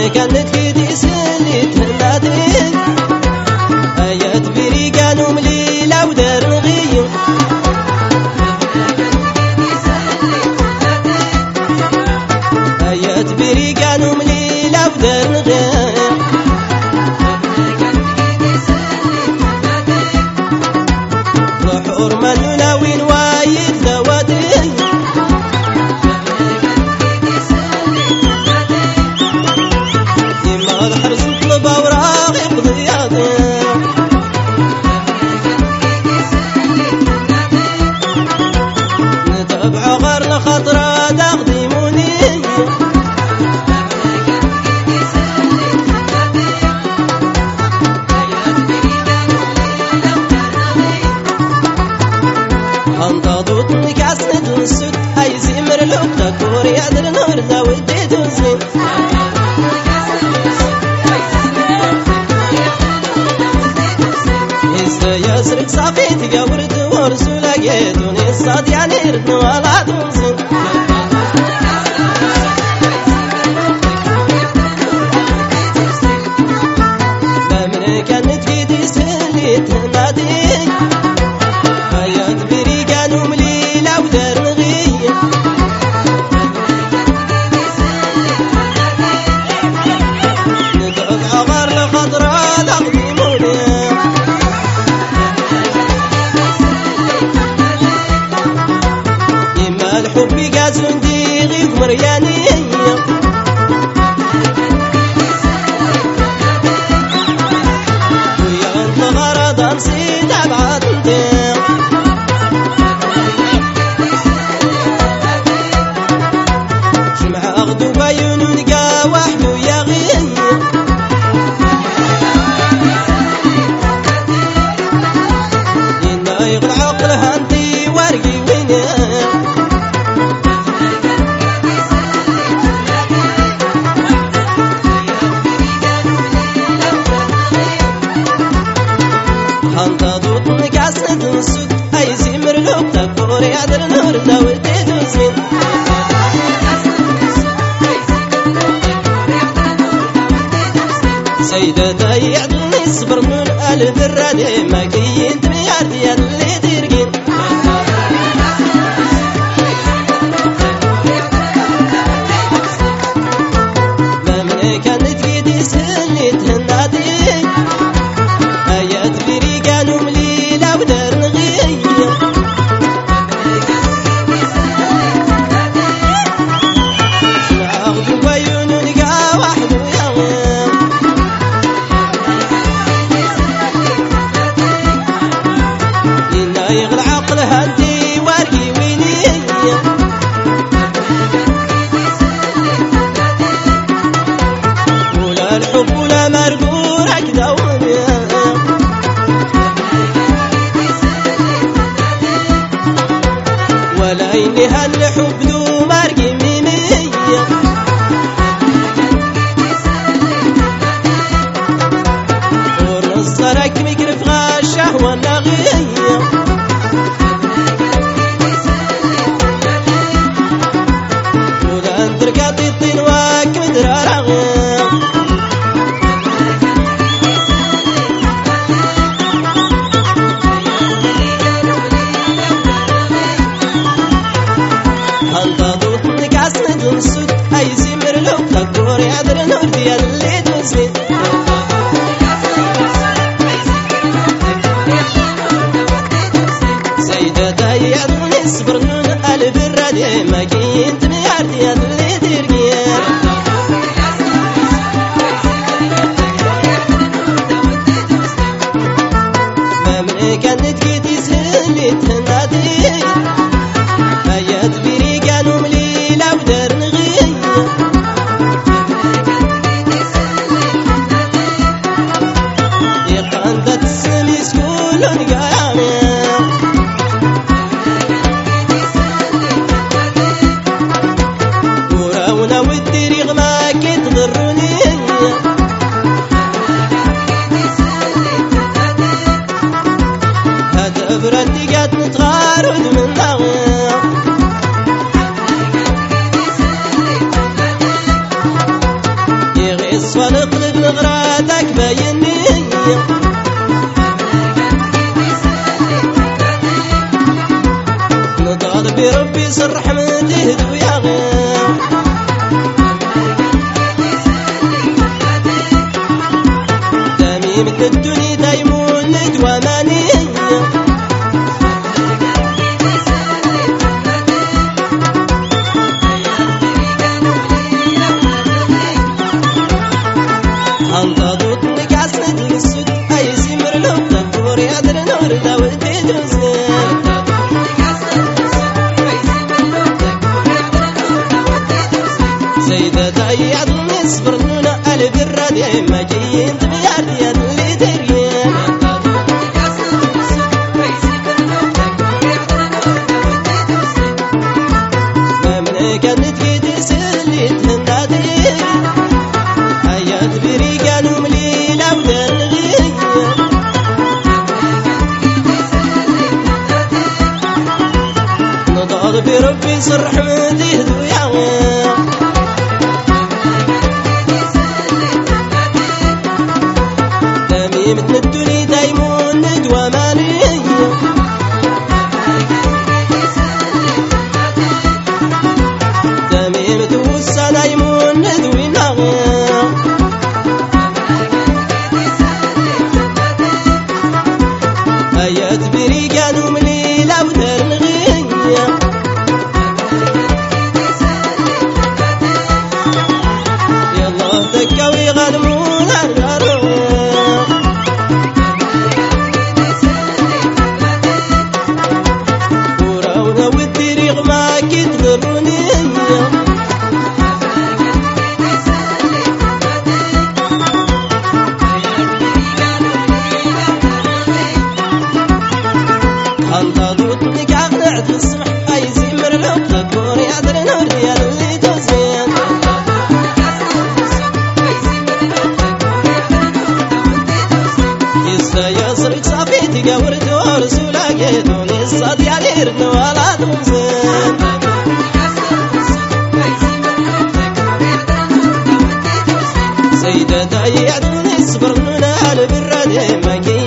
كانت كيدي سليت هنادي آيات بريقان ومليلة ودار نغيو آيات بريقان ومليلة ودار نغيو بحور منونا وين وايد ذواتي خطرة تقدموني انتظرتني كاسند السد اي زمر لقطة كوري عدل نور ذا ودي دوزين إذا يسرق صافي تقورت ورسولا قيدوني الصاد يعني ردن ولا دوزين كانت كيدي سليت هنادي آيات بريقان ومليلة ودار نغية ندعو بعغار لخضرة تقدموني إما الحب قازون ديغي ومرياني نسيت أبعد ندير شمع أغدو بعيون ونلقى وحده يغير إنا يغل عقل هانتي ورقي وينير انتظرتني كاسند السد اي زمر لقطة كوري عدل نور ذا ودي دوزين سيدة يعدلني صبر من ألف الردي ما كينت ميار ديال اللي ترقين ما من كانت كيدي سليت هنادي آيات بريقان ومليلة ودار نغية شمع أغدو بعيون ونلقى وحده يغير إنا يغل عقل هانتي وارقي وينية ولا الحب ولا مرقور هكذا ونيا ولا إني هالحب ذو مرقي ميمية ورصرك مكرف غاشه والنغية ولا انترقاط الطين واك مدرار غير انتظرتني كاسند السد اي زمر لقطة كوري عدل نور ديال اللي دوزين سيدة يعدلني صبر من ألف الردي ما كنت ميار ديال اللي ترقين ما من كانت كيدي سليت هنادي آيات بريقان ومليلة ودار نغية يقان ذات السمي سكولون قامي وراونا والدريغ ما كتغروني هذا برندي قد نتغارد من نغير يصفى القلب نغراتك بايني نطالب بربي سر رحمته دويا غير تميم الدنيا دايمون ندواماني انتظرت نكاس ندل السد اي سمر لو تكور يدر نور داودي دوزين سيدة داياد نصبر نونا قلب الردي مجيين تبيار ديان اللي تريين ممن كانت كيدي سلي تهندادي حياة بريقان ومليلة ودرغي نضال بربي سر رحمته دويا تميمة الدنيا دايمون ندواماني تميمة وسا دايمون ندوينا حياة بريقان ومليلة ودرغي يالله دكا ويغنمونا الغروب وراونا والدريغ ما كتغروني انتظرت نكاح نعد الصبح اي زمر لو تكور يعذر نور يا اللي توزين يصرك صافي تقور دور سولاقيتون الصاد يعير نوالات ممزين سيدة دايعدون يصبر نونا البرادي ماكي